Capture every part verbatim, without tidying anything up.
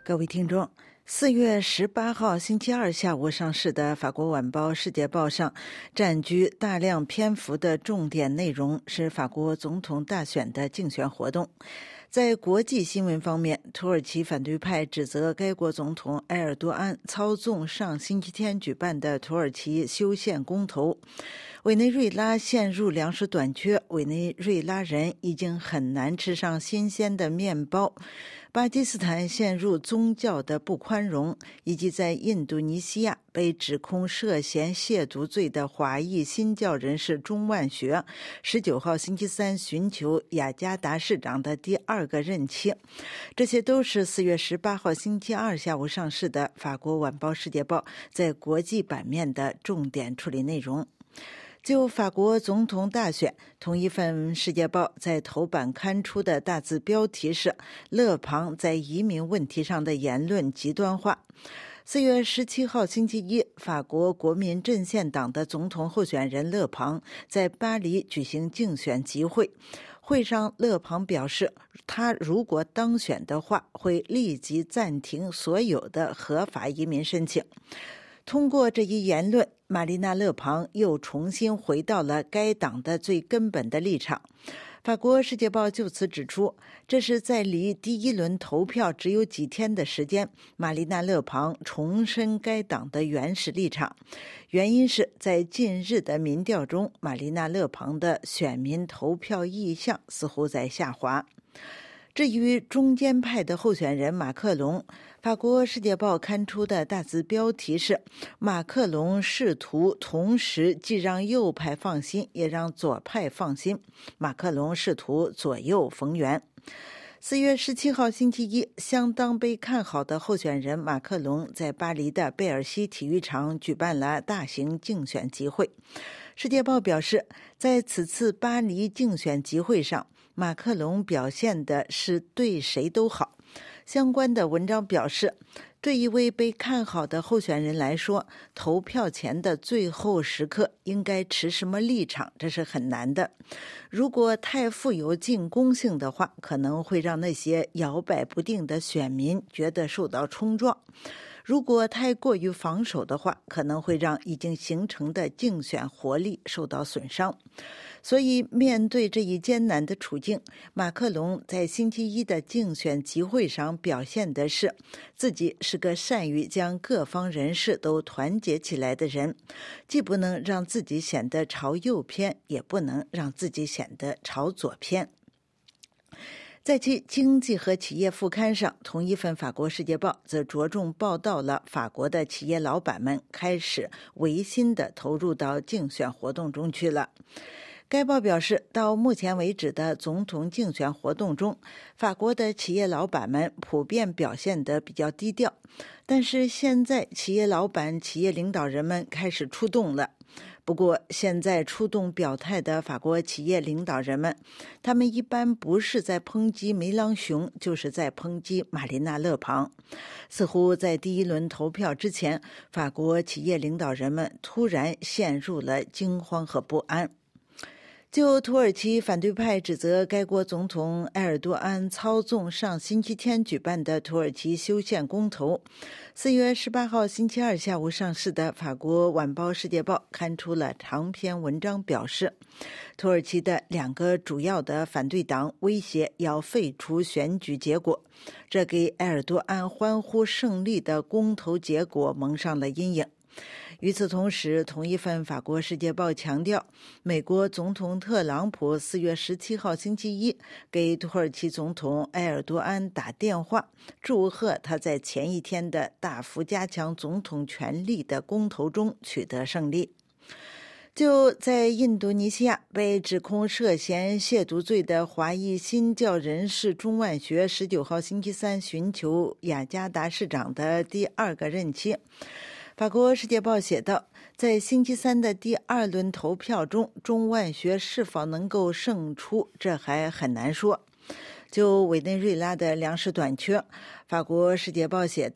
各位听众，四月十八号星期二下午上市的法国晚报《世界报》上占据大量篇幅的重点内容是法国总统大选的竞选活动。在国际新闻方面，土耳其反对派指责该国总统埃尔多安操纵上星期天举办的土耳其修宪公投。委内瑞拉陷入粮食短缺，委内瑞拉人已经很难吃上新鲜的面包。巴基斯坦陷入宗教的不宽容，以及在印度尼西亚被指控涉嫌亵渎罪的华裔新教人士钟万学，十九号星期三寻求雅加达市长的第二个任期。这些都是四月十八号星期二下午上市的法国晚报《世界报》在国际版面的重点处理内容。就法国总统大选，同一份《世界报》在头版刊出的大字标题是勒庞在移民问题上的言论极端化。四月十七号星期一，法国国民阵线党的总统候选人勒庞在巴黎举行竞选集会。会上，勒庞表示，他如果当选的话，会立即暂停所有的合法移民申请。通过这一言论，玛丽娜·勒庞又重新回到了该党的最根本的立场。法国《世界报》就此指出，这是在离第一轮投票只有几天的时间，玛丽娜·勒庞重申该党的原始立场。原因是在近日的民调中，玛丽娜·勒庞的选民投票意向似乎在下滑。至于中间派的候选人马克龙，法国《世界报》刊出的大字标题是马克龙试图同时既让右派放心也让左派放心，马克龙试图左右逢源。四月十七号星期一，相当被看好的候选人马克龙在巴黎的贝尔西体育场举办了大型竞选集会。世界报表示，在此次巴黎竞选集会上，马克龙表现的是对谁都好。相关的文章表示，对一位被看好的候选人来说，投票前的最后时刻应该持什么立场，这是很难的。如果太富有进攻性的话，可能会让那些摇摆不定的选民觉得受到冲撞。如果太过于防守的话，可能会让已经形成的竞选活力受到损伤。所以面对这一艰难的处境，马克龙在星期一的竞选集会上表现的是自己是个善于将各方人士都团结起来的人，既不能让自己显得朝右偏，也不能让自己显得朝左偏。在其经济和企业副刊上，同一份法国《世界报》则着重报道了法国的企业老板们开始违心地投入到竞选活动中去了。该报表示，到目前为止的总统竞选活动中，法国的企业老板们普遍表现得比较低调，但是现在企业老板、企业领导人们开始出动了。不过，现在出动表态的法国企业领导人们，他们一般不是在抨击梅朗雄，就是在抨击玛丽娜·勒庞。似乎在第一轮投票之前，法国企业领导人们突然陷入了惊慌和不安。就土耳其反对派指责该国总统埃尔多安操纵上星期天举办的土耳其修宪公投，四月十八号星期二下午上市的法国晚报《世界报》刊出了长篇文章，表示土耳其的两个主要的反对党威胁要废除选举结果，这给埃尔多安欢呼胜利的公投结果蒙上了阴影。与此同时，同一份法国《世界报》强调，美国总统特朗普四月十七号星期一给土耳其总统埃尔多安打电话，祝贺他在前一天的大幅加强总统权力的公投中取得胜利。就在印度尼西亚被指控涉嫌亵渎罪的华裔新教人士钟万学十九号星期三寻求雅加达市长的第二个任期。法国《世界报》写道，在星期三的第二轮投票中，钟万学是否能够胜出，这还很难说。就委内瑞拉的粮食短缺，法国《世界报》写道，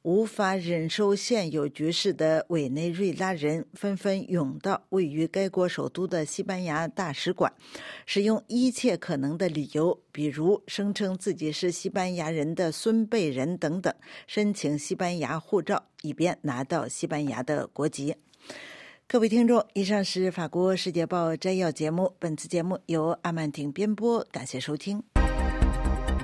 无法忍受现有局势的委内瑞拉人纷纷涌到位于该国首都的西班牙大使馆，使用一切可能的理由，比如声称自己是西班牙人的孙辈人等等，申请西班牙护照，以便拿到西班牙的国籍。各位听众，以上是法国世界报摘要节目，本次节目由阿曼婷编播，感谢收听。